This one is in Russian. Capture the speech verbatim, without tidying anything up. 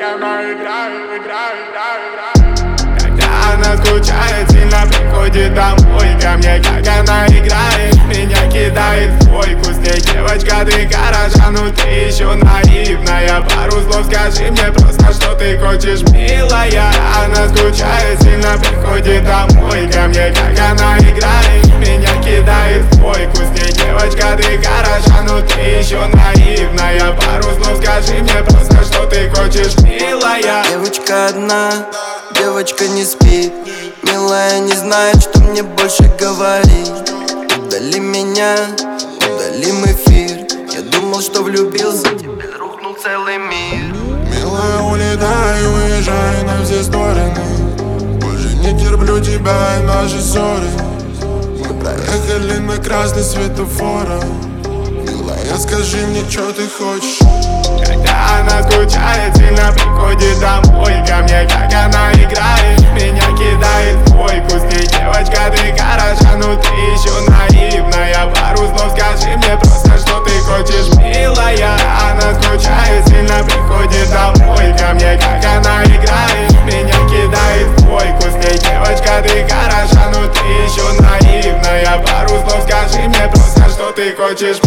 она играет, играет, играет. Когда она скучает, сильно приходит домой ко мне. Как она играет, меня кидает в койку. С ней девочка, ты хороша, но ты еще наивная. Пару слов скажи мне просто, что ты хочешь, милая. Она скучает, сильно приходит домой ко мне. Как она играет, меня кидает в койку. С ней девочка, ты хороша, но ты еще наивная. Пару слов скажи мне просто, что ты хочешь, милая. Девочка одна, девочка не спит. Милая не знает, что мне больше говорить. Удали меня, удалим эфир. Я думал, что влюбился, теперь рухнул целый мир. Милая, улетай, уезжай на все стороны. Больше не терплю тебя и наши ссоры. Мы проехали на красный светофора. Милая, скажи мне, что ты хочешь. Когда она скучает, сильно приходит домой ко мне. Как она играет, меня кидает в койку. С ней девочка, ты хороша, но ты еще наивная. Пару слов скажи мне просто, что ты хочешь, милая. Она скучает, сильно приходит домой ко мне. Как она играет, меня кидает в койку. С ней девочка, ты хороша, но ты еще наивная. Пару слов скажи мне просто, что ты хочешь,